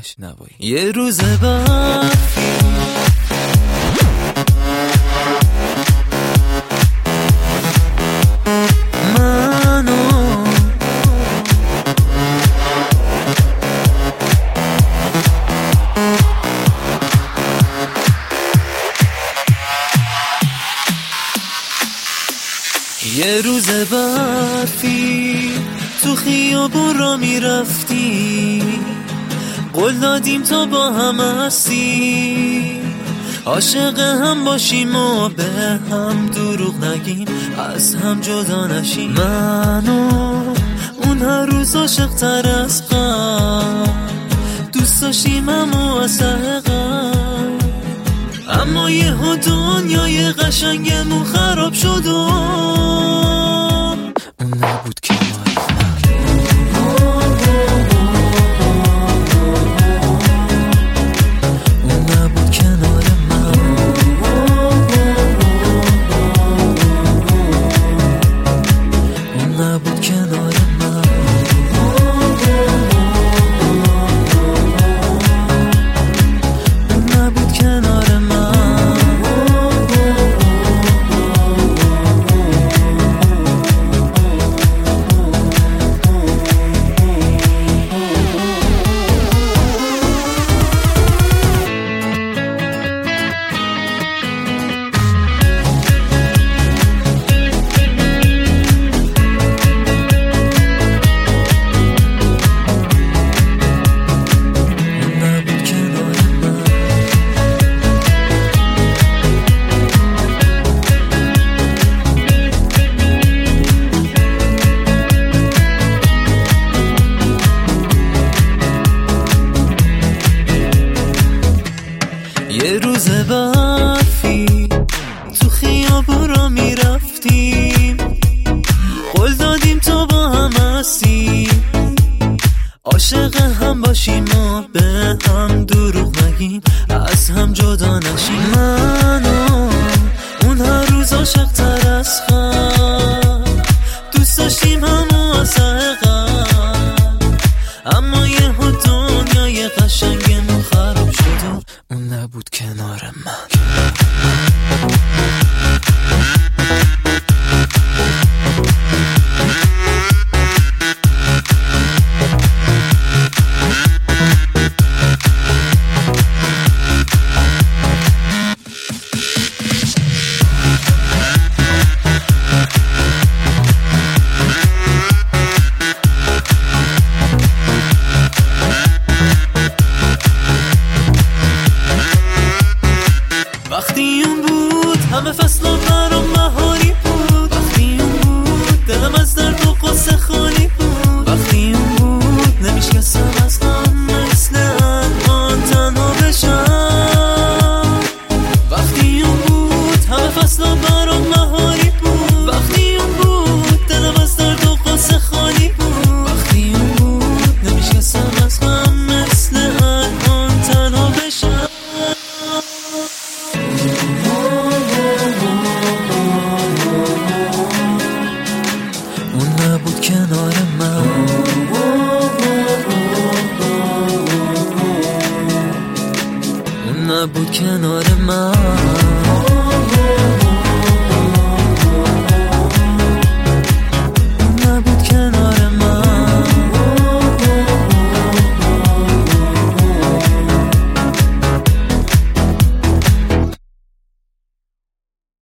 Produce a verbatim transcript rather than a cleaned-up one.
آشنوایی. یه روز برفی یه روز برفی تو خیابون را میرفتی، قول دادیم تا با هم هستی، عاشق هم باشیم و به هم دروغ نگیم، از هم جدا نشیم. منو اون هر روز عاشق تر از قبل دوست داشتیم اما از ته قلب، اما یهو دنیای قشنگمون خراب شد و اون نبود که یه روز برفی تو خیابون را میرفتیم، قول دادیم تا با هم هستیم، عاشق هم باشیم و به هم دروغ نگیم، از هم جدا نشیم. منو اون هر روز عاشق تر از خود دوست داشتیم همو از ته قلب، اما یهو دنیای قشنگمون خراب شد و اون نبود کنار من. وقتی اون بود همه فصل و برام بهاری بود، وقتی اون بود دلم از درد و قصه خالی بود، وقتی اون بود نمیشکستم از غم مثل الان تنها بشم، وقتی اون بود همه فصل و برام بهاری بود، وقتی اون بود دلم از درد و قصه خالی بود، وقتی اون بود نمیشکستم از غم مثل الان تنها بشم. اون نبود کنار من، اون نبود کنار من.